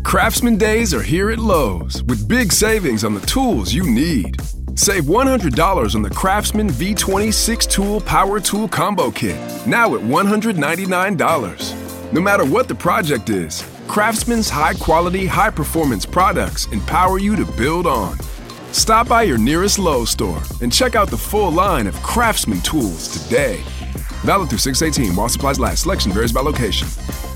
Craftsman Days are here at Lowe's with big savings on the tools you need. Save $100 on the Craftsman V20 6-Tool Power Tool Combo Kit, now at $199. No matter what the project is, Craftsman's high-quality, high-performance products empower you to build on. Stop by your nearest Lowe's store and check out the full line of Craftsman tools today. Valid through 6/18 while supplies last. Selection varies by location.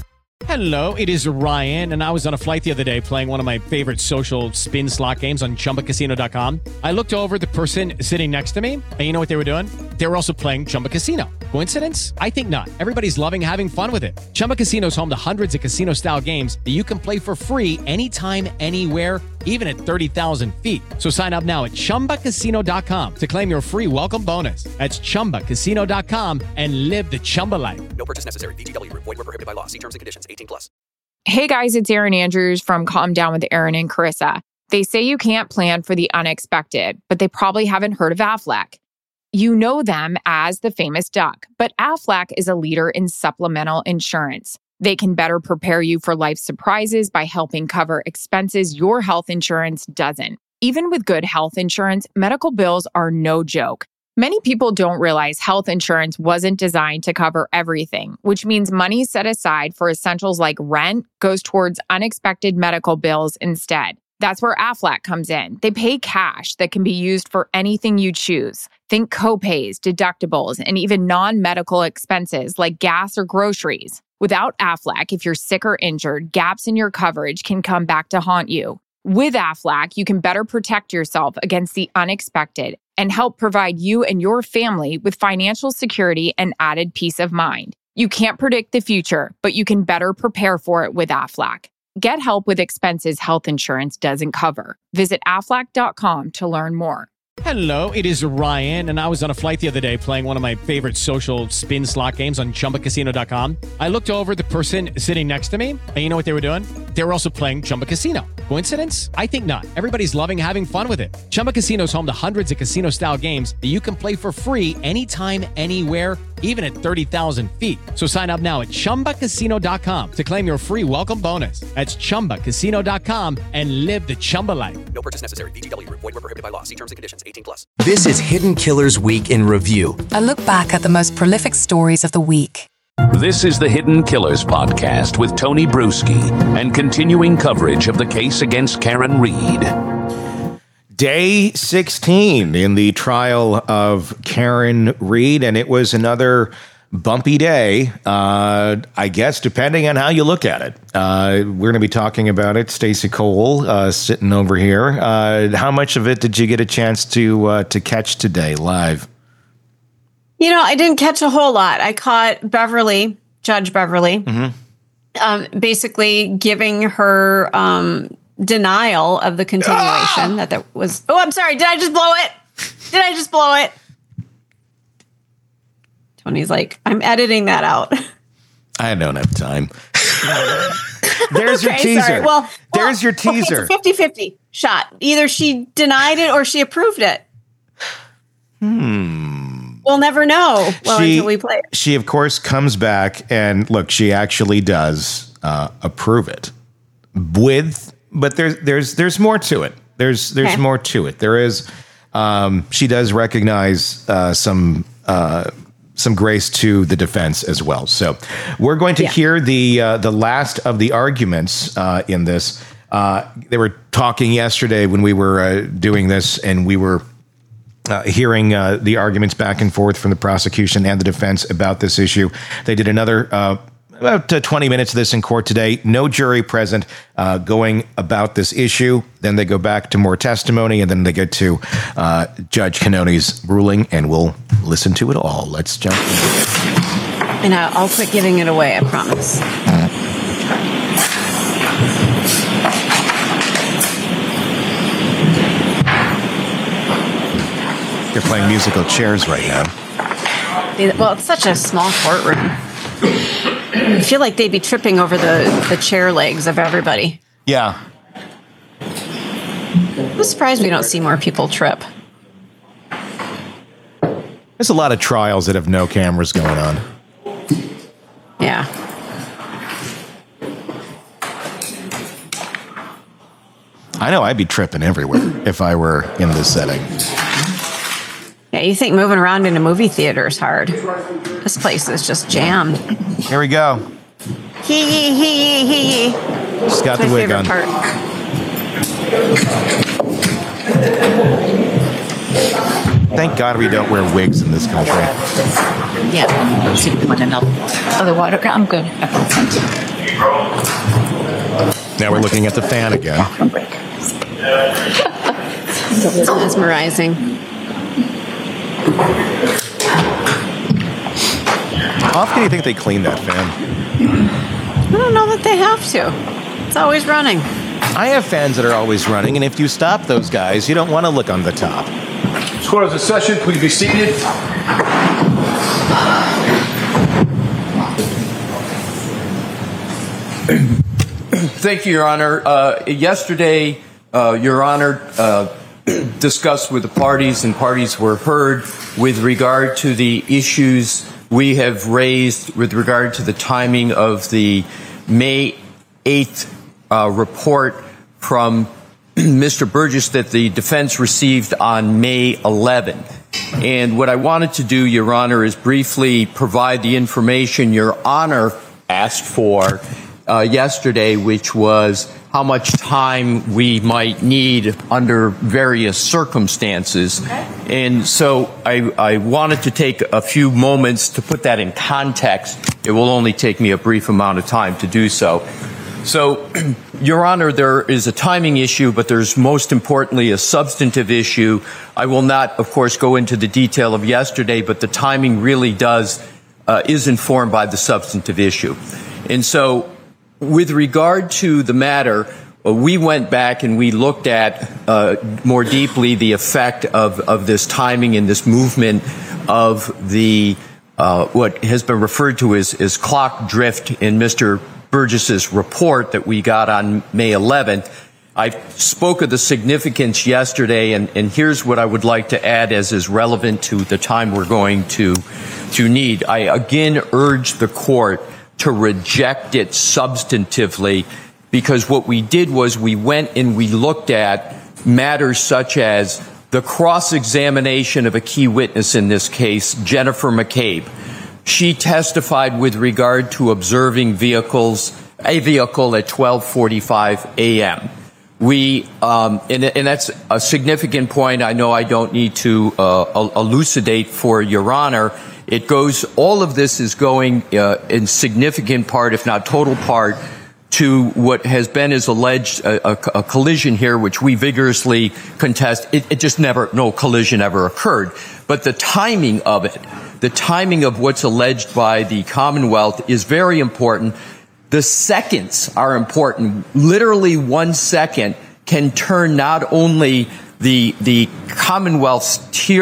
Hello, it is Ryan, and I was on a flight the other day playing one of my favorite social spin slot games on ChumbaCasino.com. I looked over at the person sitting next to me, and you know what they were doing? They were also playing Chumba Casino. Coincidence? I think not. Everybody's loving having fun with it. Chumba Casino is home to hundreds of casino-style games that you can play for free anytime, anywhere, even at 30,000 feet. So sign up now at ChumbaCasino.com to claim your free welcome bonus. That's ChumbaCasino.com and live the Chumba life. No purchase necessary. VGW. Void where prohibited by law. See terms and conditions. 18+. Hey guys, it's Erin Andrews from Calm Down with Erin and Carissa. They say you can't plan for the unexpected, but they probably haven't heard of Aflac. You know them as the famous duck, but Aflac is a leader in supplemental insurance. They can better prepare you for life's surprises by helping cover expenses your health insurance doesn't. Even with good health insurance, medical bills are no joke. Many people don't realize health insurance wasn't designed to cover everything, which means money set aside for essentials like rent goes towards unexpected medical bills instead. That's where Aflac comes in. They pay cash that can be used for anything you choose. Think copays, deductibles, and even non-medical expenses like gas or groceries. Without Aflac, if you're sick or injured, gaps in your coverage can come back to haunt you. With Aflac, you can better protect yourself against the unexpected and help provide you and your family with financial security and added peace of mind. You can't predict the future, but you can better prepare for it with Aflac. Get help with expenses health insurance doesn't cover. Visit Aflac.com to learn more. Hello, it is Ryan, and I was on a flight the other day playing one of my favorite social spin slot games on ChumbaCasino.com. I looked over at the person sitting next to me, and you know what they were doing? They were also playing Chumba Casino. Coincidence? I think not. Everybody's loving having fun with it. Chumba Casino is home to hundreds of casino-style games that you can play for free anytime, anywhere, even at 30,000 feet. So sign up now at ChumbaCasino.com to claim your free welcome bonus. That's ChumbaCasino.com and live the Chumba life. No purchase necessary. VGW. Void where prohibited by law. See terms and conditions. 18+. This is Hidden Killers Week in Review. A look back at the most prolific stories of the week. This is the Hidden Killers podcast with Tony Bruschi and continuing coverage of the case against Karen Read. Day 16 in the trial of Karen Read, and it was another bumpy day, I guess, depending on how you look at it. We're going to be talking about it. Stacey Cole sitting over here. How much of it did you get a chance to catch today live? You know, I didn't catch a whole lot. I caught Beverly, Judge Beverly, basically giving her denial of the continuation that was. Oh, I'm sorry. Did I just blow it? Tony's like, I'm editing that out. I don't have time. There's your teaser. Sorry. Well, there's your teaser. Okay, it's a 50-50 shot. Either she denied it or she approved it. We'll never know until we play it. She, of course, comes back and look, she actually does approve it. But there's more to it. There's more to it. There is. She does recognize some grace to the defense as well. So we're going to hear the last of the arguments in this. They were talking yesterday when we were doing this, and we were hearing the arguments back and forth from the prosecution and the defense about this issue. They did another about 20 minutes of this in court today. No jury present, going about this issue. Then they go back to more testimony, and then they get to Judge Cannoni's ruling, and we'll listen to it all. Let's jump in. And I'll quit giving it away, I promise. They're playing musical chairs right now. Well, it's such a small courtroom. I feel like they'd be tripping over the chair legs of everybody. Yeah. I'm surprised we don't see more people trip. There's a lot of trials that have no cameras going on. Yeah. I know I'd be tripping everywhere if I were in this setting. Yeah, you think moving around in a movie theater is hard. This place is just jammed. Here we go. Hee. She's got the wig on. Part. Thank God we don't wear wigs in this country. Yeah. Other water. I'm good. Now we're looking at the fan again. It's mesmerizing. How often do you think they clean that fan? I don't know that they have to. It's always running. I have fans that are always running, and if you stop those guys, you don't want to look on the top. Court of the session, please be seated. Thank you, Your Honor. Yesterday, Your Honor discussed with the parties, and parties were heard with regard to the issues we have raised with regard to the timing of the May 8th report from Mr. Burgess that the defense received on May 11th. And what I wanted to do, Your Honor, is briefly provide the information Your Honor asked for yesterday, which was how much time we might need under various circumstances. Okay. And so I wanted to take a few moments to put that in context. It will only take me a brief amount of time to do so. So, Your Honor, there is a timing issue, but there's most importantly a substantive issue. I will not, of course, go into the detail of yesterday, but the timing really is informed by the substantive issue. And so, with regard to the matter, we went back and we looked at more deeply the effect of this timing and this movement of the what has been referred to as clock drift in Mr. Burgess's report that we got on May 11th. I spoke of the significance yesterday, and here's what I would like to add as is relevant to the time we're going to need. I again urge the court to reject it substantively, because what we did was we went and we looked at matters such as the cross-examination of a key witness in this case, Jennifer McCabe. She testified with regard to observing a vehicle at 12:45 a.m. And that's a significant point. I know I don't need to elucidate for Your Honor. All of this is going in significant part, if not total part, to what has been as alleged a collision here, which we vigorously contest. No collision ever occurred. But the timing of it, the timing of what's alleged by the Commonwealth is very important. The seconds are important. Literally 1 second can turn not only the Commonwealth's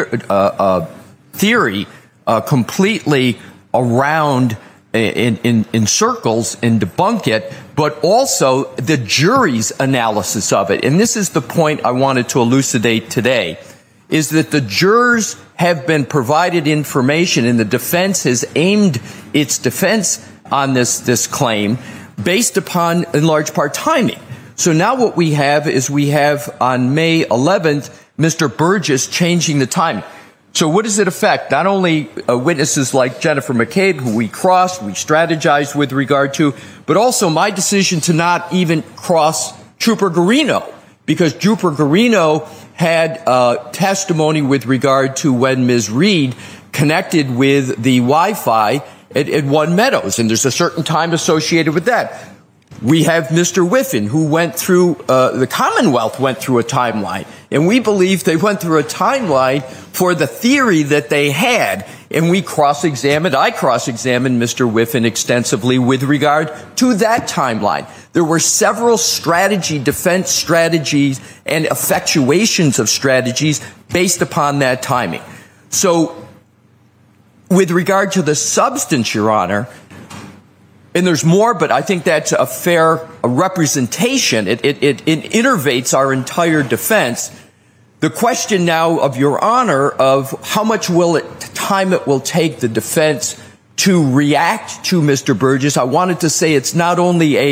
theory completely around in circles and debunk it, but also the jury's analysis of it. And this is the point I wanted to elucidate today, is that the jurors have been provided information, and the defense has aimed its defense on this claim based upon, in large part, timing. So now what we have is on May 11th, Mr. Burgess changing the timing. So what does it affect? Not only witnesses like Jennifer McCabe, who we strategized with regard to, but also my decision to not even cross Trooper Garino, because Trooper Garino had testimony with regard to when Ms. Reed connected with the Wi-Fi at One Meadows, and there's a certain time associated with that. We have Mr. Whiffen, who went through, the Commonwealth went through a timeline, and we believe they went through a timeline for the theory that they had, and I cross-examined Mr. Whiffen extensively with regard to that timeline. There were several defense strategies, and effectuations of strategies based upon that timing. So, with regard to the substance, Your Honor, and there's more, but I think that's a fair representation. It innervates our entire defense. The question now of Your Honor of how much time it will take the defense to react to Mr. Burgess, I wanted to say it's not only a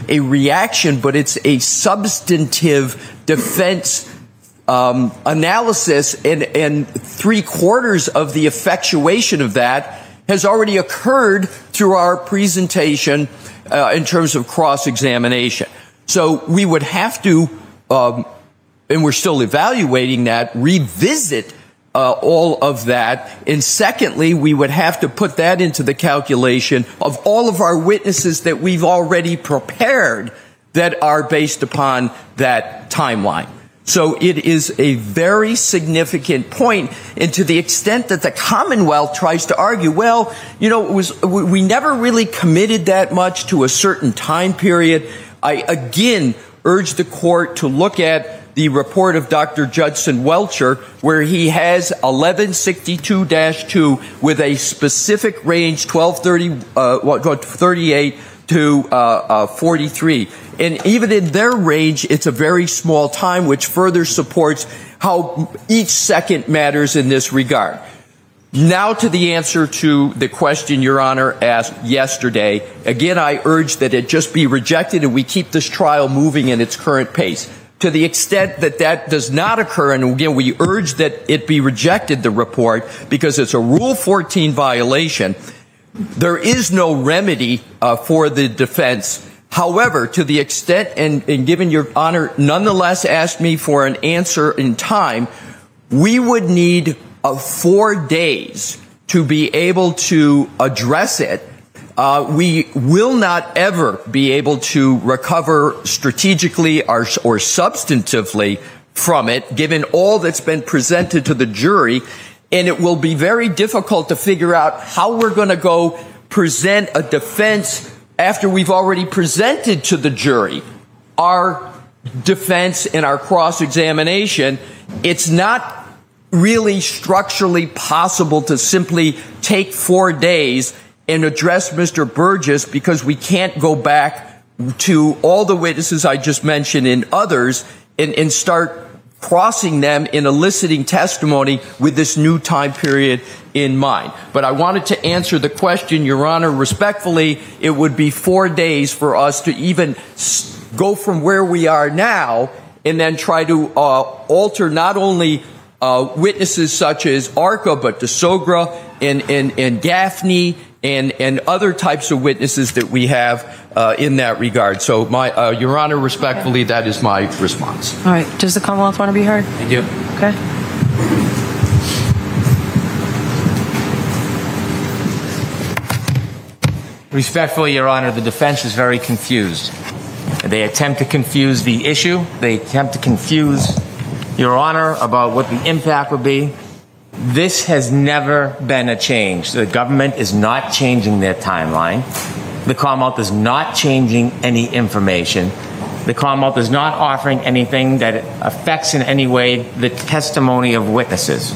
a reaction, but it's a substantive defense analysis, and 3/4 of the effectuation of that has already occurred through our presentation in terms of cross-examination. So we would have to, and we're still evaluating that, revisit all of that. And secondly, we would have to put that into the calculation of all of our witnesses that we've already prepared that are based upon that timeline. So it is a very significant point, and to the extent that the Commonwealth tries to argue, well, you know, we never really committed that much to a certain time period. I again urge the court to look at the report of Dr. Judson Welcher, where he has 1162-2 with a specific range, 1238 to 43. And even in their range, it's a very small time, which further supports how each second matters in this regard. Now to the answer to the question Your Honor asked yesterday. Again, I urge that it just be rejected and we keep this trial moving in its current pace. To the extent that that does not occur, and again, we urge that it be rejected, the report, because it's a Rule 14 violation, there is no remedy for the defense. However, to the extent, and given Your Honor nonetheless asked me for an answer in time, we would need 4 days to be able to address it. We will not ever be able to recover strategically or substantively from it, given all that's been presented to the jury. And it will be very difficult to figure out how we're going to go present a defense after we've already presented to the jury our defense and our cross-examination. It's not really structurally possible to simply take 4 days and address Mr. Burgess, because we can't go back to all the witnesses I just mentioned and others and start crossing them in eliciting testimony with this new time period in mind. But I wanted to answer the question, Your Honor, respectfully. It would be 4 days for us to even go from where we are now and then try to alter not only witnesses such as Arca, but DeSogra and Gaffney and other types of witnesses that we have in that regard. So, Your Honor, respectfully, that is my response. All right. Does the Commonwealth want to be heard? I do. Okay. Respectfully, Your Honor, the defense is very confused. They attempt to confuse the issue. They attempt to confuse Your Honor about what the impact would be. This has never been a change. The government is not changing their timeline. The Commonwealth is not changing any information. The Commonwealth is not offering anything that affects in any way the testimony of witnesses.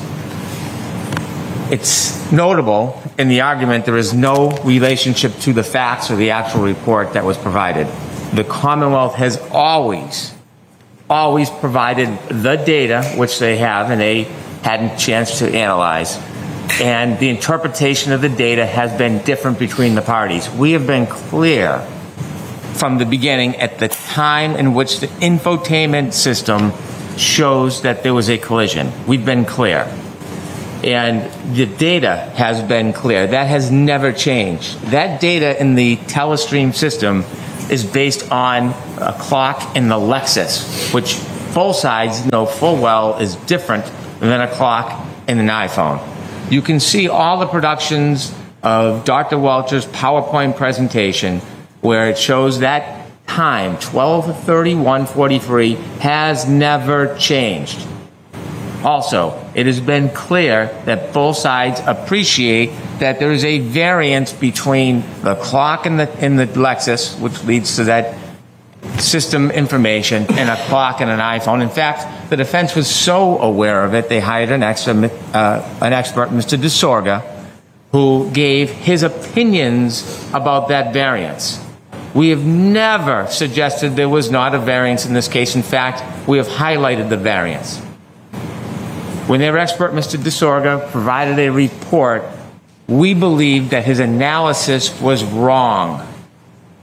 It's notable in the argument there is no relationship to the facts or the actual report that was provided. The Commonwealth has always provided the data, which they have, and they hadn't a chance to analyze. And the interpretation of the data has been different between the parties. We have been clear from the beginning at the time in which the infotainment system shows that there was a collision. We've been clear. And the data has been clear. That has never changed. That data in the Telestream system is based on a clock in the Lexus, which both sides know full well is different than a clock in an iPhone. You can see all the productions of Dr. Welcher's PowerPoint presentation where it shows that time, 12/31/43, has never changed. Also, it has been clear that both sides appreciate that there is a variance between the clock in the Lexus, which leads to that system information, and a clock and an iPhone. In fact, the defense was so aware of it, they hired an expert, Mr. DeSorga, who gave his opinions about that variance. We have never suggested there was not a variance in this case. In fact, we have highlighted the variance. When their expert, Mr. DeSorga, provided a report, we believed that his analysis was wrong.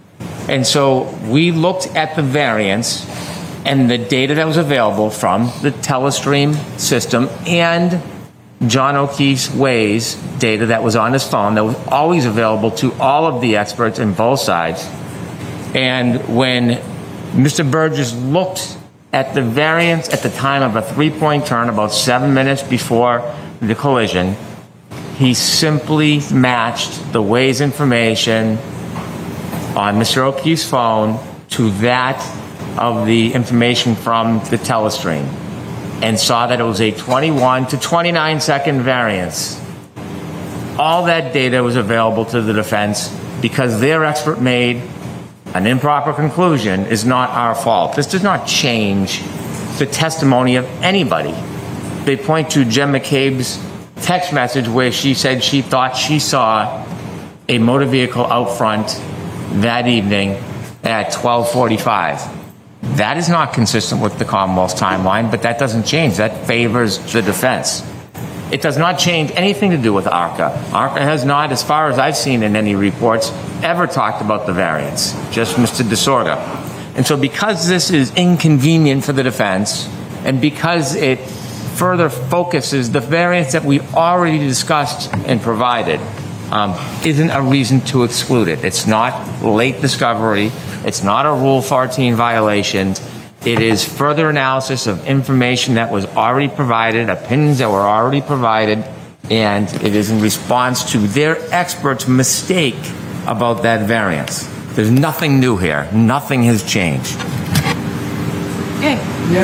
And so we looked at the variance and the data that was available from the Telestream system and John O'Keefe's Waze data that was on his phone that was always available to all of the experts in both sides. And when Mr. Burgess looked at the variance at the time of a 3-point turn about 7 minutes before the collision, he simply matched the Waze information on Mr. O'Keefe's phone to that of the information from the Telestream, and saw that it was a 21 to 29 second variance. All that data was available to the defense because their expert made an improper conclusion is not our fault. This does not change the testimony of anybody. They point to Jen McCabe's text message where she said she thought she saw a motor vehicle out front that evening at 12:45. That is not consistent with the Commonwealth's timeline, but that doesn't change. That favors the defense. It does not change anything to do with ARCA. ARCA has not, as far as I've seen in any reports, ever talked about the variance, just Mr. DeSorga. And so because this is inconvenient for the defense, and because it further focuses the variance that we already discussed and provided, isn't a reason to exclude it. It's not late discovery. It's not a Rule 14 violation. It is further analysis of information that was already provided, opinions that were already provided, and it is in response to their experts' mistake about that variance. There's nothing new here. Nothing has changed. Okay.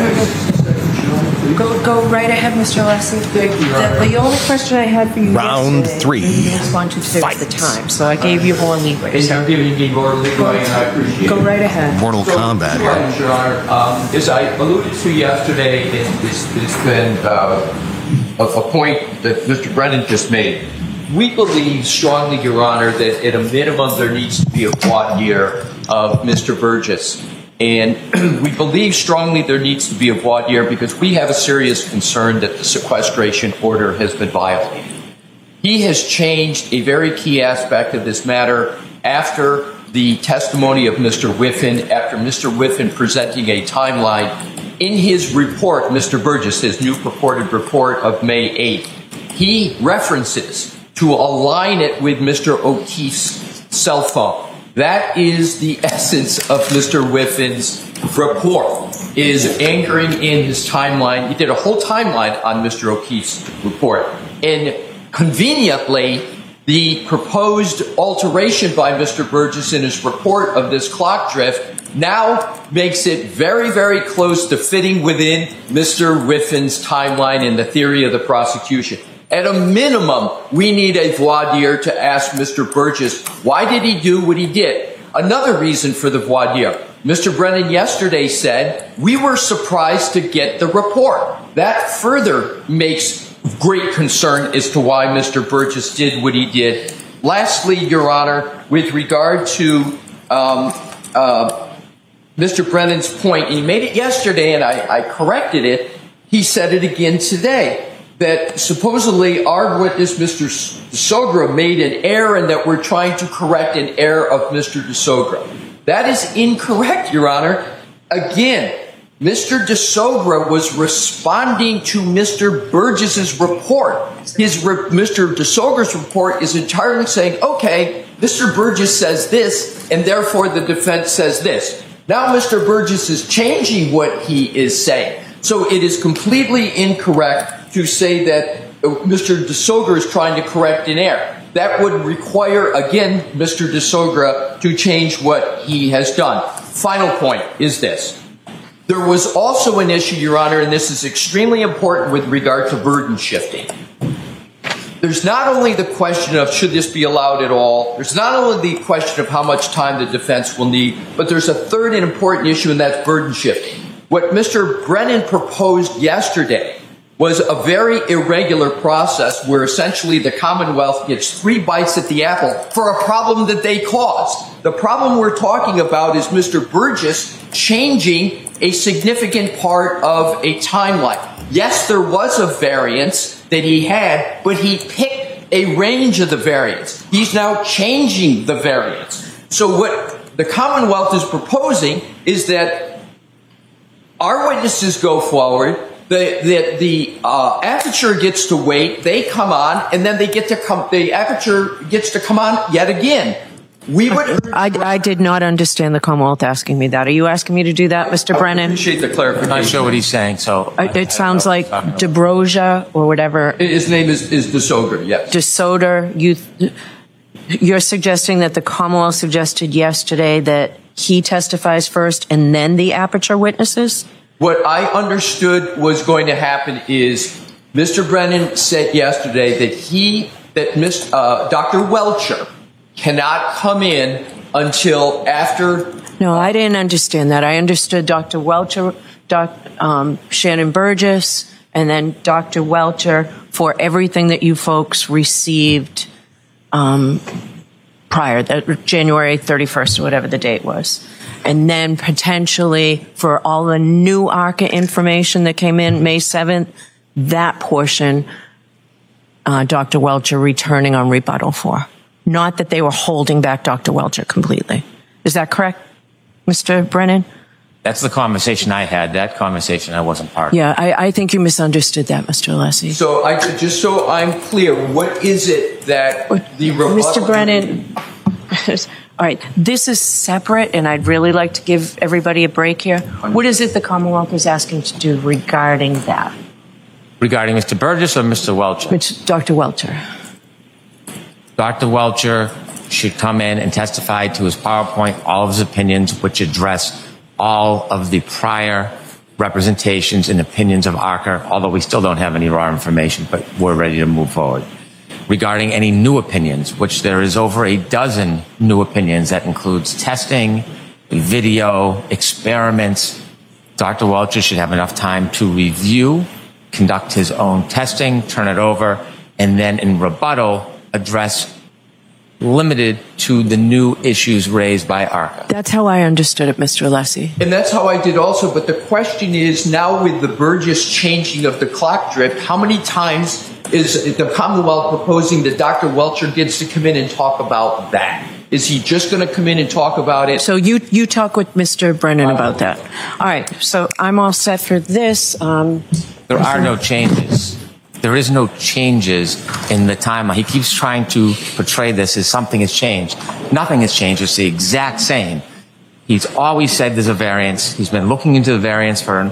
Go right ahead, Mr. Alessi. Thank you, Your Honor. The only question I had for you Round yesterday, 3. you didn't respond to today at the time, so I gave you more leeway. And So you're giving me more leeway, and I appreciate it. go right ahead. Mortal Kombat. Two items, Your Honor. As I alluded to yesterday, it's been a point that Mr. Brennan just made. We believe strongly, Your Honor, that at a minimum there needs to be a voir dire of Mr. Burgess. And we believe strongly there needs to be a voir dire because we have a serious concern that the sequestration order has been violated. He has changed a very key aspect of this matter after the testimony of Mr. Whiffen, after Mr. Whiffen presenting a timeline in his report, Mr. Burgess, his new purported report of May 8th. He references to align it with Mr. O'Keefe's cell phone. That is the essence of Mr. Whiffen's report, is anchoring in his timeline. He did a whole timeline on Mr. O'Keefe's report. And conveniently, the proposed alteration by Mr. Burgess in his report of this clock drift now makes it very, very close to fitting within Mr. Whiffen's timeline and the theory of the prosecution. At a minimum, we need a voir dire to ask Mr. Burgess, why did he do what he did? Another reason for the voir dire. Mr. Brennan yesterday said, we were surprised to get the report. That further makes great concern as to why Mr. Burgess did what he did. Lastly, Your Honor, with regard to Mr. Brennan's point, he made it yesterday and I corrected it. He said it again today, that supposedly our witness, Mr. DeSogra, made an error and that we're trying to correct an error of Mr. DeSogra. That is incorrect, Your Honor. Again, Mr. DeSogra was responding to Mr. Burgess's report. Mr. DeSogra's report is entirely saying, okay, Mr. Burgess says this, and therefore the defense says this. Now Mr. Burgess is changing what he is saying. So it is completely incorrect to say that Mr. DeSogra is trying to correct an error. That would require, again, Mr. DeSogra to change what he has done. Final point is this. There was also an issue, Your Honor, and this is extremely important with regard to burden shifting. There's not only the question of should this be allowed at all, there's not only the question of how much time the defense will need, but there's a third and important issue, and that's burden shifting. What Mr. Brennan proposed yesterday was a very irregular process where essentially the Commonwealth gets 3 bites at the apple for a problem that they caused. The problem we're talking about is Mr. Burgess changing a significant part of a timeline. Yes, there was a variance that he had, but he picked a range of the variance. He's now changing the variance. So what the Commonwealth is proposing is that our witnesses go forward, the aperture gets to wait, they come on, and then the aperture gets to come on yet again. I did not understand the Commonwealth asking me that. Are you asking me to do that, Mr. Brennan? I appreciate the clarification. I'm not sure what he's saying, so. It sounds like DeBroja or whatever. His name is DeSoder, yes. DeSoder, you're suggesting that the Commonwealth suggested yesterday that he testifies first and then the aperture witnesses? What I understood was going to happen is Mr. Brennan said yesterday that Dr. Welcher cannot come in until after. No, I didn't understand that. I understood Dr. Welcher, Shannon Burgess, and then Dr. Welcher for everything that you folks received prior, that January 31st or whatever the date was. And then potentially for all the new ARCA information that came in May 7th, that portion, Dr. Welcher returning on rebuttal for. Not that they were holding back Dr. Welcher completely. Is that correct, Mr. Brennan? That's the conversation I had. That conversation I wasn't part of. Yeah, I think you misunderstood that, Mr. Alessi. So just so I'm clear, what is it that the Mr. Brennan, all right, this is separate, and I'd really like to give everybody a break here. What is it the Commonwealth is asking to do regarding that? Regarding Mr. Burgess or Mr. Welcher? It's Dr. Welcher. Dr. Welcher should come in and testify to his PowerPoint, all of his opinions, which address all of the prior representations and opinions of ARCA, although we still don't have any raw information, but we're ready to move forward. Regarding any new opinions, which there is over a dozen new opinions that includes testing, video, experiments, Dr. Welcher should have enough time to review, conduct his own testing, turn it over, and then in rebuttal, address limited to the new issues raised by ARCA. That's how I understood it, Mr. Alessi. And that's how I did also, but the question is now with the Burgess changing of the clock drift, how many times is the Commonwealth proposing that Dr. Welcher gets to come in and talk about that? Is he just going to come in and talk about it? So you talk with Mr. Brennan about that. All right, so I'm all set for this. There are no changes. There is no changes in the timeline. He keeps trying to portray this as something has changed. Nothing has changed. It's the exact same. He's always said there's a variance. He's been looking into the variance for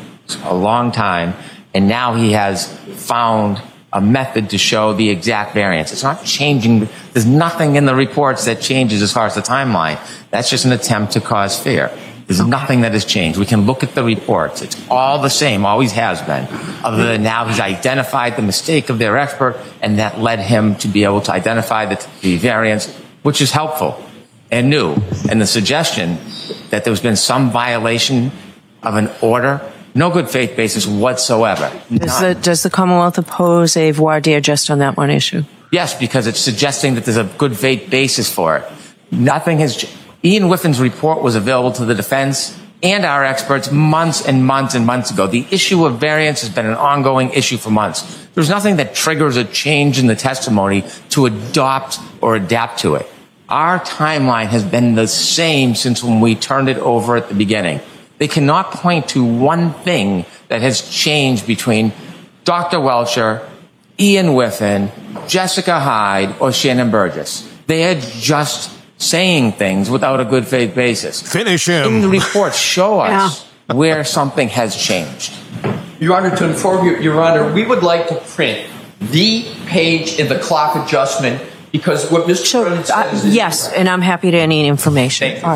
a long time, and now he has found a method to show the exact variance. It's not changing. There's nothing in the reports that changes as far as the timeline. That's just an attempt to cause fear. There's nothing that has changed. We can look at the reports. It's all the same, always has been. Other than now he's identified the mistake of their expert, and that led him to be able to identify the variance, which is helpful and new. And the suggestion that there's been some violation of an order, no good faith basis whatsoever. Does the Commonwealth oppose a voir dire just on that one issue? Yes, because it's suggesting that there's a good faith basis for it. Nothing has. Ian Whiffin's report was available to the defense and our experts months and months and months ago. The issue of variance has been an ongoing issue for months. There's nothing that triggers a change in the testimony to adopt or adapt to it. Our timeline has been the same since when we turned it over at the beginning. They cannot point to one thing that has changed between Dr. Welcher, Ian Whiffin, Jessica Hyde, or Shannon Burgess. They are just saying things without a good faith basis. Finish him. In the reports, show us where something has changed. Your Honor, to inform you, Your Honor, we would like to print the page in the clock adjustment because what Mr. Brennan says is... Yes, and I'm happy to any information. Thank you. All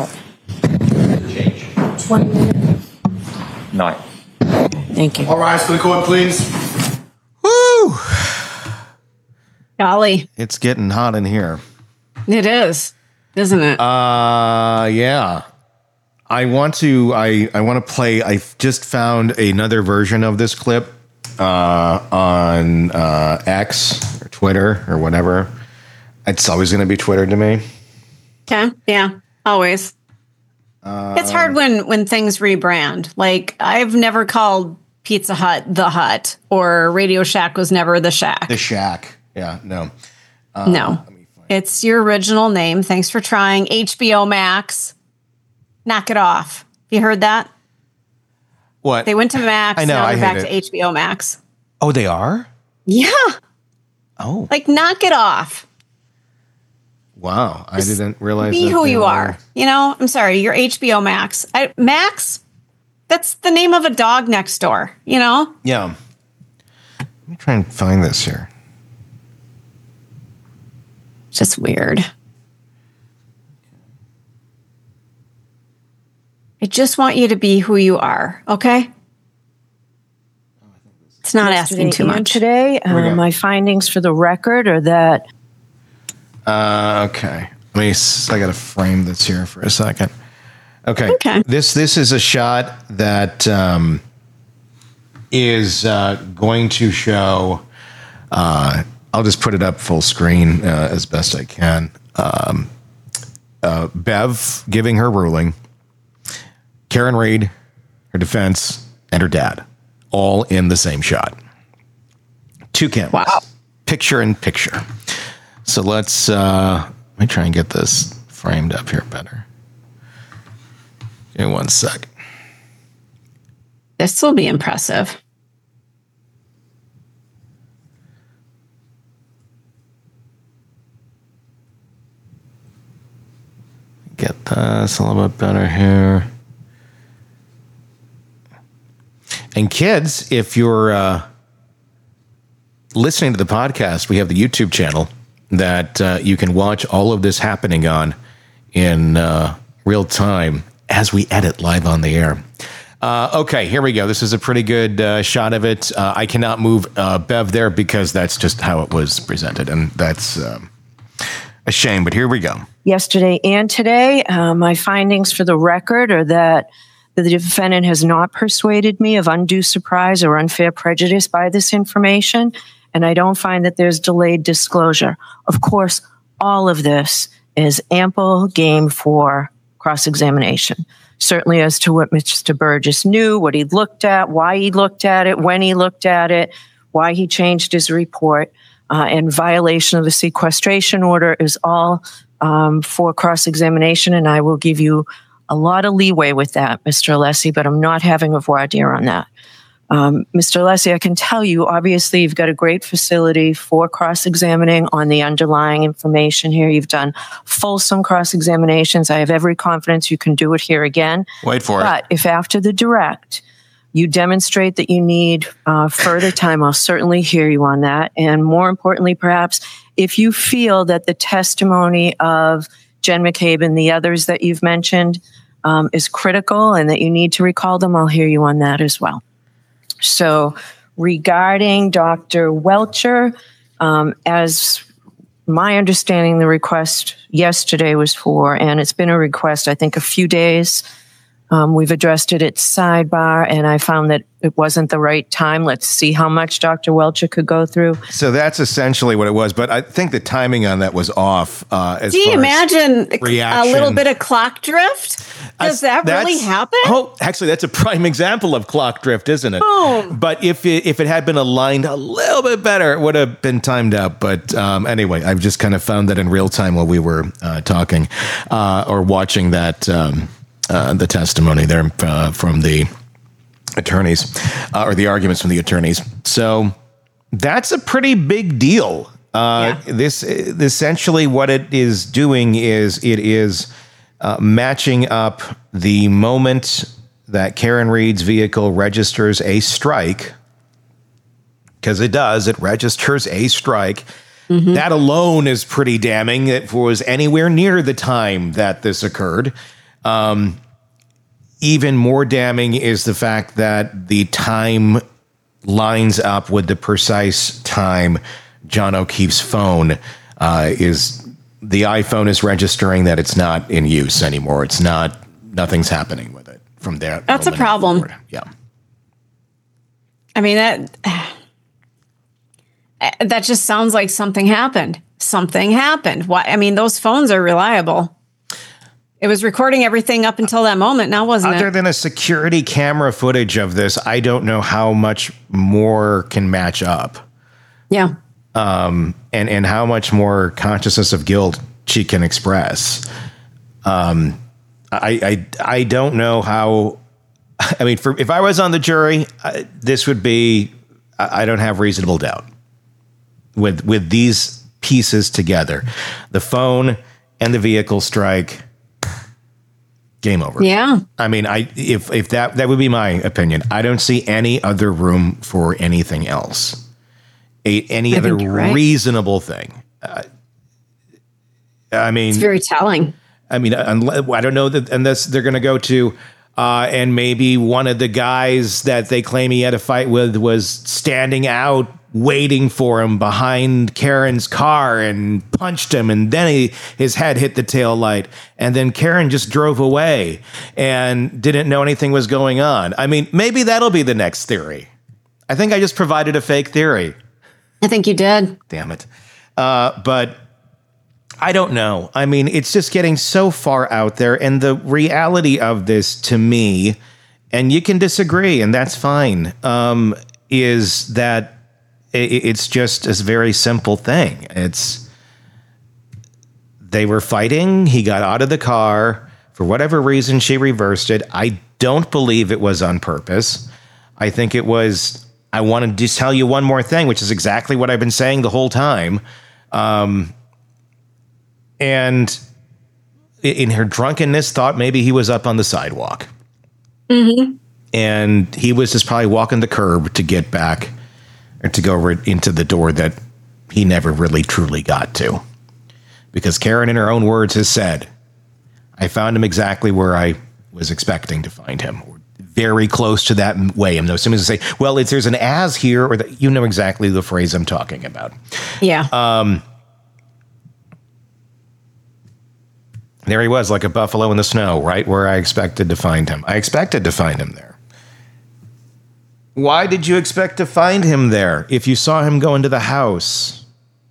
right. 20 minutes. No. Thank you. All rise for the court, please. Woo! Golly. It's getting hot in here. It is, isn't it? Yeah. I want to play. I just found another version of this clip on X or Twitter or whatever. It's always going to be Twitter to me. Okay. Yeah. Always. It's hard when things rebrand. Like I've never called Pizza Hut the Hut, or Radio Shack was never the Shack. The Shack. Yeah. No. No. It's your original name. Thanks for trying. HBO Max. Knock It Off. You heard that? What? They went to Max. I know. Now they're back it. to HBO Max. Oh, they are? Yeah. Oh. Like, knock it off. Wow. I didn't realize Be that who they you were. are. You know, I'm sorry. You're HBO Max. Max? That's the name of a dog next door, you know? Yeah. Let me try and find this here. Just weird. I just want you to be who you are, okay? It's not asking too much. Today, my findings for the record are that. Okay. I got to frame this here for a second. Okay. This is a shot that is going to show. I'll just put it up full screen as best I can. Bev giving her ruling. Karen Read, her defense, and her dad, all in the same shot. 2 cameras. Wow. Picture in picture. So let me try and get this framed up here better. Give me 1 sec. This will be impressive. Get this a little bit better here. And kids, if you're listening to the podcast, we have the YouTube channel that you can watch all of this happening on in real time as we edit live on the air. Okay, here we go. This is a pretty good shot of it. I cannot move Bev there because that's just how it was presented, and that's a shame, but here we go. Yesterday and today, my findings for the record are that the defendant has not persuaded me of undue surprise or unfair prejudice by this information, and I don't find that there's delayed disclosure. Of course, all of this is ample game for cross-examination. Certainly as to what Mr. Burgess knew, what he looked at, why he looked at it, when he looked at it, why he changed his report, and violation of the sequestration order is all for cross-examination, and I will give you a lot of leeway with that, Mr. Alessi, but I'm not having a voir dire on that. Mr. Alessi, I can tell you, obviously, you've got a great facility for cross-examining on the underlying information here. You've done fulsome cross-examinations. I have every confidence you can do it here again. Wait for it. But if after the direct, you demonstrate that you need further time, I'll certainly hear you on that. And more importantly, perhaps, if you feel that the testimony of Jen McCabe and the others that you've mentioned is critical and that you need to recall them, I'll hear you on that as well. So regarding Dr. Welcher, as my understanding, the request yesterday was for, and it's been a request, I think, a few days. We've addressed it at sidebar, and I found that it wasn't the right time. Let's see how much Dr. Welcher could go through. So that's essentially what it was, but I think the timing on that was off. As Do you far imagine as reaction. a little bit of clock drift? Does that really happen? Oh, actually, that's a prime example of clock drift, isn't it? Oh. But if it had been aligned a little bit better, it would have been timed out. But anyway, I've just kind of found that in real time while we were talking or watching that the testimony there from the attorneys or the arguments from the attorneys. So that's a pretty big deal. This essentially what it is doing is it is matching up the moment that Karen Read's vehicle registers a strike, because it does, it registers a strike. Mm-hmm. That alone is pretty damning. If it was anywhere near the time that this occurred. Even more damning is the fact that the time lines up with the precise time John O'Keefe's phone is. The iPhone is registering that it's not in use anymore. It's not. Nothing's happening with it from there. That's a problem. Forward. Yeah. I mean, that just sounds like something happened. Something happened. Why? I mean, those phones are reliable. It was recording everything up until that moment. Now, wasn't it? Other than a security camera footage of this, I don't know how much more can match up. Yeah. And how much more consciousness of guilt she can express. I don't know how. I mean, if I was on the jury, this would be. I don't have reasonable doubt with these pieces together, the phone and the vehicle strike. Game over. Yeah. I mean, if that would be my opinion. I don't see any other room for anything else. Any other reasonable thing. I mean, it's very telling. I mean, I don't know that unless they're going to go to, and maybe one of the guys that they claim he had a fight with was standing out waiting for him behind Karen's car and punched him, and then his head hit the tail light, and then Karen just drove away and didn't know anything was going on. I mean, maybe that'll be the next theory. I think I just provided a fake theory. I think you did. Damn it. But I don't know. I mean, it's just getting so far out there, and the reality of this to me, and you can disagree, and that's fine, is that it's just a very simple thing. They were fighting. He got out of the car. For whatever reason, she reversed it. I don't believe it was on purpose. I think it was, I wanted to tell you one more thing, which is exactly what I've been saying the whole time. And in her drunkenness, thought maybe he was up on the sidewalk. Mm-hmm. And he was just probably walking the curb to get back, or to go into the door that he never really truly got to. Because Karen, in her own words, has said, I found him exactly where I was expecting to find him. Very close to that way. I'm no assuming to say, well, there's an as here, or that, you know exactly the phrase I'm talking about. Yeah. There he was, like a buffalo in the snow, right where I expected to find him. I expected to find him there. Why did you expect to find him there if you saw him go into the house?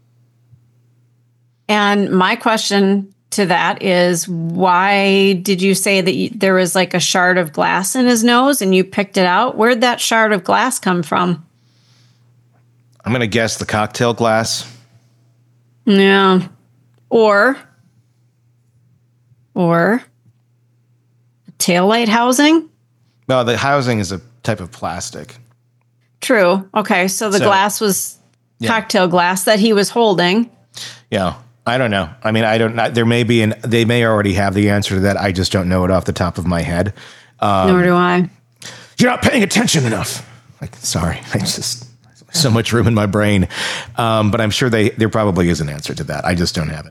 And my question to that is, why did you say that there was like a shard of glass in his nose and you picked it out? Where'd that shard of glass come from? I'm going to guess the cocktail glass. Yeah. Or a taillight housing? No, the housing is a type of plastic. True. Okay, so the glass was cocktail glass that he was holding. Yeah, I don't know. I mean, I don't know. There may be they may already have the answer to that. I just don't know it off the top of my head. Nor do I. You're not paying attention enough. Sorry, I just so much room in my brain. But I'm sure there probably is an answer to that. I just don't have it.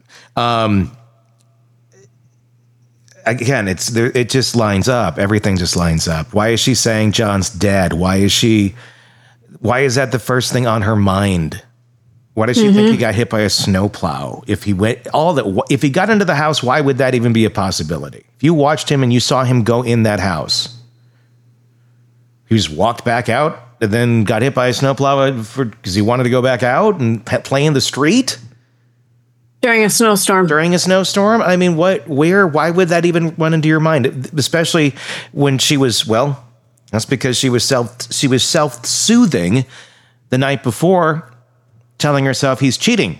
Again, it just lines up. Everything just lines up. Why is she saying John's dead? Why is that the first thing on her mind? Why does she think he got hit by a snowplow? If he got into the house, why would that even be a possibility? If you watched him and you saw him go in that house, he just walked back out and then got hit by a snowplow because he wanted to go back out and play in the street? During a snowstorm. I mean, why would that even run into your mind? Especially when she was, that's because she was self-soothing the night before, telling herself he's cheating.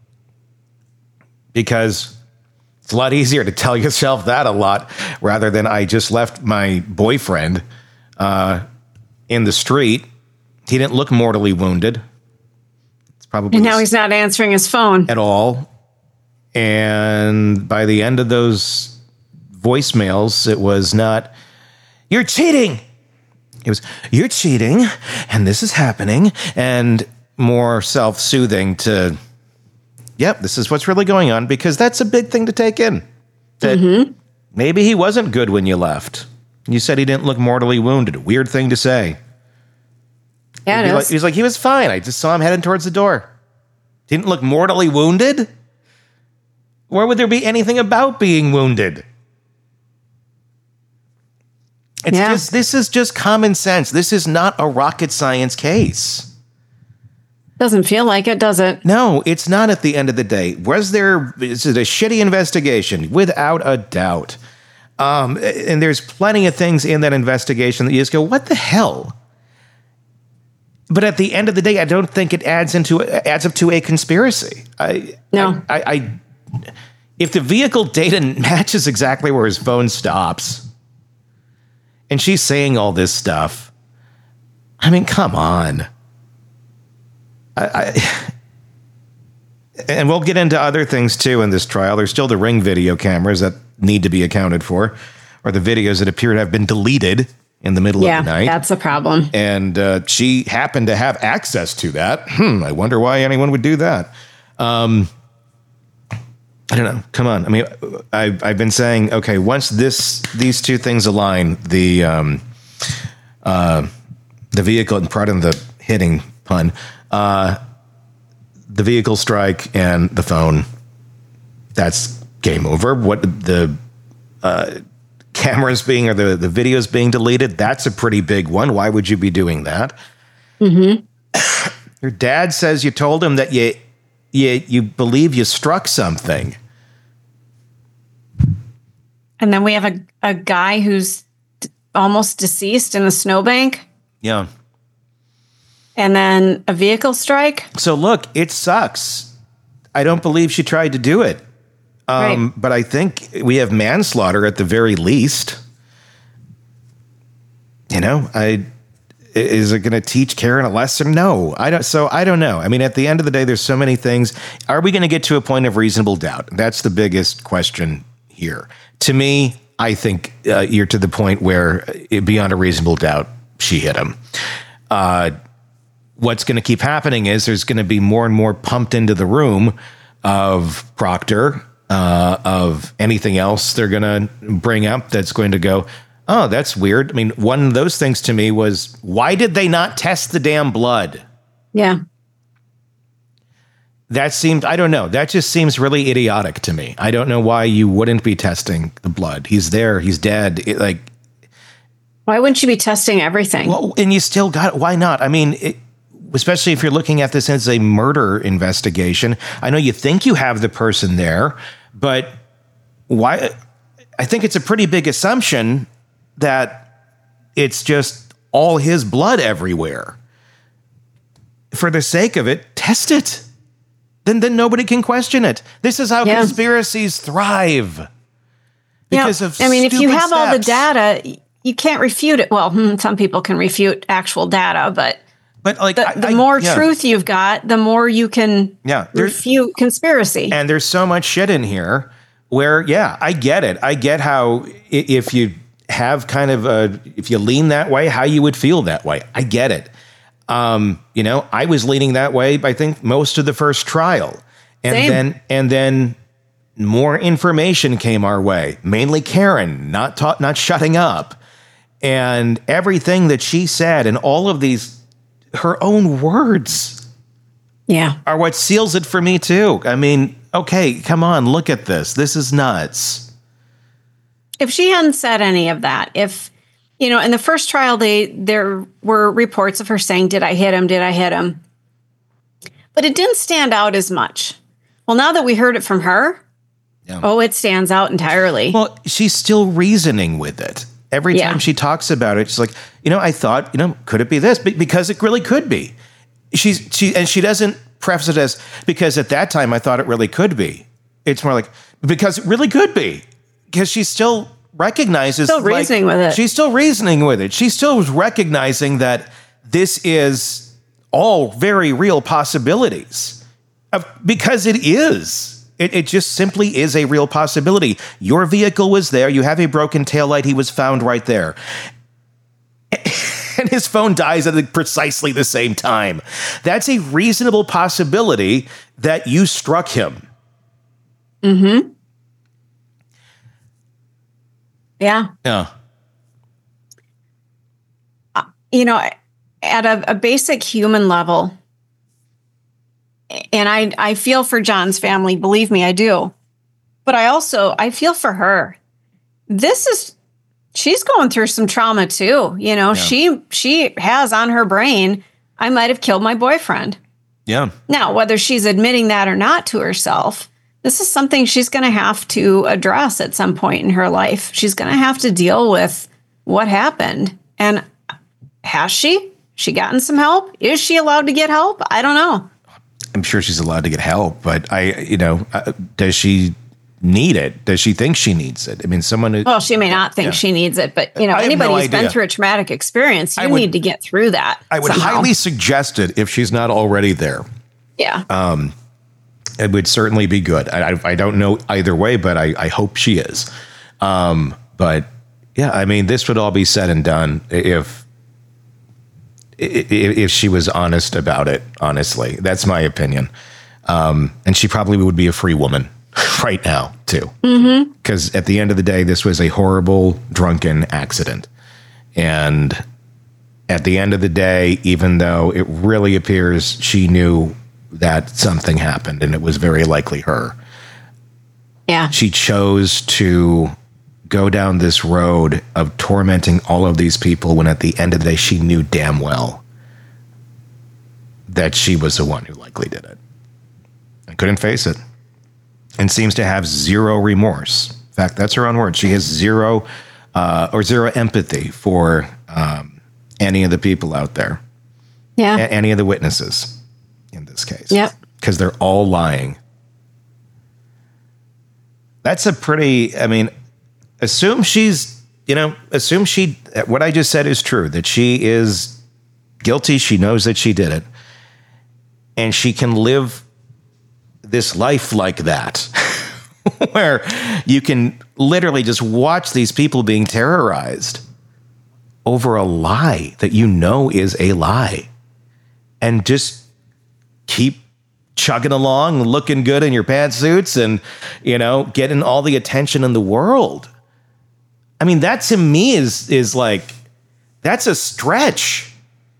Because it's a lot easier to tell yourself that a lot rather than I just left my boyfriend in the street. He didn't look mortally wounded. It's probably and now he's not answering his phone at all. And by the end of those voicemails, it was not, you're cheating. It was, you're cheating, and this is happening, and more self-soothing to, yep, this is what's really going on, because that's a big thing to take in. That maybe he wasn't good when you left. You said he didn't look mortally wounded. Weird thing to say. Yeah, it is. He was fine. I just saw him heading towards the door. Didn't look mortally wounded? Where would there be anything about being wounded? This is just common sense. This is not a rocket science case. Doesn't feel like it, does it? No, it's not at the end of the day. Is it a shitty investigation? Without a doubt. And there's plenty of things in that investigation that you just go, what the hell? But at the end of the day, I don't think it adds up to a conspiracy. No. if the vehicle data matches exactly where his phone stops, and she's saying all this stuff, I mean, come on. And we'll get into other things too in this trial. There's still the Ring video cameras that need to be accounted for, or the videos that appear to have been deleted in the middle of the night. Yeah, that's a problem. And she happened to have access to that. I wonder why anyone would do that. I don't know. Come on. I mean, I've been saying, okay, once these two things align, the vehicle, and pardon the hitting pun, the vehicle strike and the phone, that's game over. What the cameras being, or the videos being deleted, that's a pretty big one. Why would you be doing that? Mm-hmm. Your dad says you told him that you believe you struck something. And then we have a guy who's almost deceased in a snowbank. Yeah. And then a vehicle strike. So look, it sucks. I don't believe she tried to do it. Right. But I think we have manslaughter at the very least. You know, is it going to teach Karen a lesson? No, I don't. So I don't know. I mean, at the end of the day, there's so many things. Are we going to get to a point of reasonable doubt? That's the biggest question here. To me, I think you're to the point where, beyond a reasonable doubt, she hit him. What's going to keep happening is there's going to be more and more pumped into the room of Proctor, of anything else they're going to bring up that's going to go, oh, that's weird. I mean, one of those things to me was, why did they not test the damn blood? Yeah. That seemed, I don't know. That just seems really idiotic to me. I don't know why you wouldn't be testing the blood. He's there. He's dead. Why wouldn't you be testing everything? Well, and you still got it. Why not? I mean, especially if you're looking at this as a murder investigation. I know you think you have the person there, but why? I think it's a pretty big assumption that it's just all his blood everywhere. For the sake of it, test it. Then nobody can question it. This is how conspiracies thrive. Because of I mean, if you have steps. all the data, you can't refute it. Well, some people can refute actual data, but like the more truth you've got, the more you can refute conspiracy. And there's so much shit in here where, I get it. I get how if you have kind of if you lean that way, how you would feel that way. I get it. I was leaning that way, I think, most of the first trial. And then more information came our way, mainly Karen, not shutting up. And everything that she said and all of these, her own words are what seals it for me too. I mean, okay, come on, look at this. This is nuts. If she hadn't said any of that, in the first trial, there were reports of her saying, did I hit him? Did I hit him? But it didn't stand out as much. Well, now that we heard it from her, it stands out entirely. Well, she's still reasoning with it. Every time she talks about it, she's like, I thought, could it be this? Because it really could be. She doesn't preface it as, because at that time I thought it really could be. It's more like, because it really could be. Because she's still recognizes, reasoning with it. She's still reasoning with it. She's still recognizing that this is all very real possibilities. Because it is. It just simply is a real possibility. Your vehicle was there. You have a broken taillight. He was found right there. And his phone dies at precisely the same time. That's a reasonable possibility that you struck him. Mm-hmm. Yeah. Yeah. At a basic human level, and I feel for John's family, believe me, I do. But I feel for her. She's going through some trauma too. She has on her brain, I might have killed my boyfriend. Yeah. Now, whether she's admitting that or not to herself, this is something she's going to have to address at some point in her life. She's going to have to deal with what happened. And has she? She gotten some help? Is she allowed to get help? I don't know. I'm sure she's allowed to get help, but does she need it? Does she think she needs it? I mean, someone who, well, she may not think she needs it, but anybody who's been through a traumatic experience, you need to get through that. I would highly suggest it if she's not already there. Yeah. It would certainly be good. I don't know either way, but I hope she is. But yeah, I mean, this would all be said and done if she was honest about it. Honestly, that's my opinion. And she probably would be a free woman right now too. Because at the end of the day, this was a horrible drunken accident. And at the end of the day, even though it really appears she knew that something happened and it was very likely her. Yeah. She chose to go down this road of tormenting all of these people when at the end of the day, she knew damn well that she was the one who likely did it. I couldn't face it. And seems to have zero remorse. In fact, that's her own word. She has zero empathy for any of the people out there. Yeah. Any of the witnesses in this case. Yep. Because they're all lying. That's a pretty, I mean, assume what I just said is true, that she is guilty. She knows that she did it. And she can live this life like that, where you can literally just watch these people being terrorized over a lie that you know is a lie, and just keep chugging along, looking good in your pantsuits and, getting all the attention in the world. I mean, that to me is like, that's a stretch.